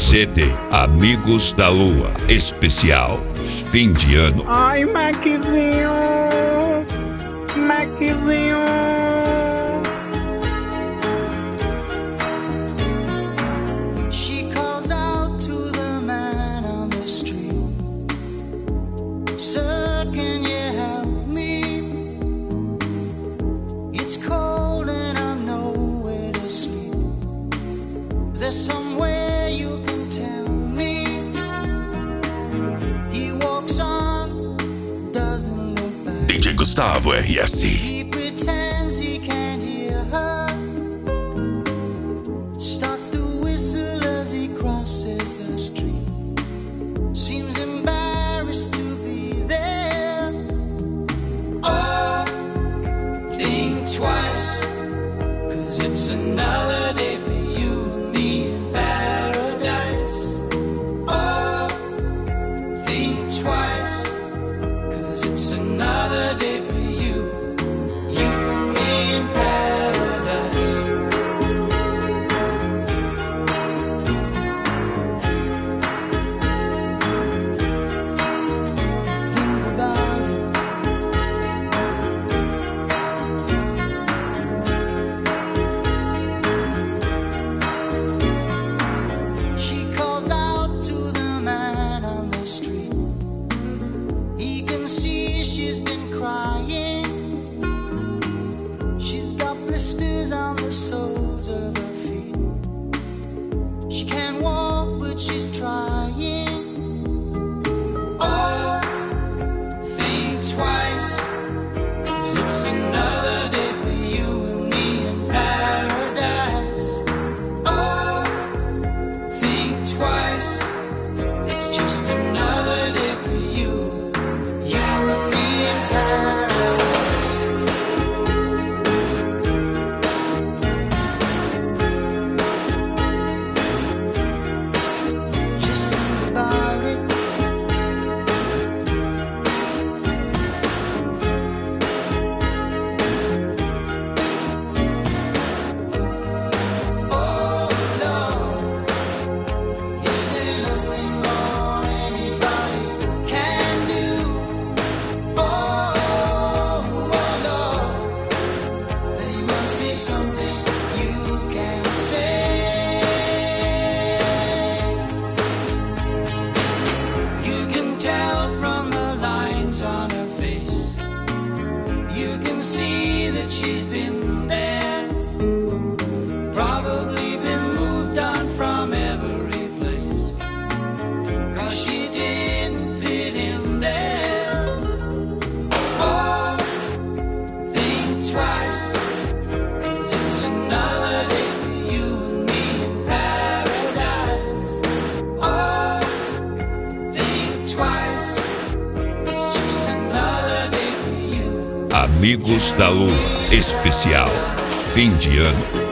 CD Amigos da Lua, especial fim de ano. Ai, Maczinho, Maczinho. She calls out to the man on the street, "Sir, can you help me? It's cold and I'm nowhere to sleep. Is there somewhere you can tell me?" He walks on, doesn't look back. DJ Gustavo RS. He pretends he can't hear her, starts to whistle as he crosses the street. Seems embarrassed to be there. Oh, think twice, 'cause it's another day for you and me in paradise. Oh, think twice, 'cause it's another day for you and me in paradise. Think about it. She calls out to the man on the street. He can see she's been crying. She's got blisters on the soles of her feet. She can't walk, but she's trying. Oh, think twice, 'cause it's another day for you and me in paradise. Oh, think twice, it's just another day for you and me in paradise. Just think about it. Oh Lord, is there nothing more anybody can do? Oh Lord, there must be something you can say. You can tell from the lines on her face. You can see that she's been there, probably been moved on from every place, 'cause she didn't fit in there. Oh, think twice, 'cause it's another day for you and me in paradise. Oh, think twice, it's just another day for you. Amigos da Lua, especial fim de ano.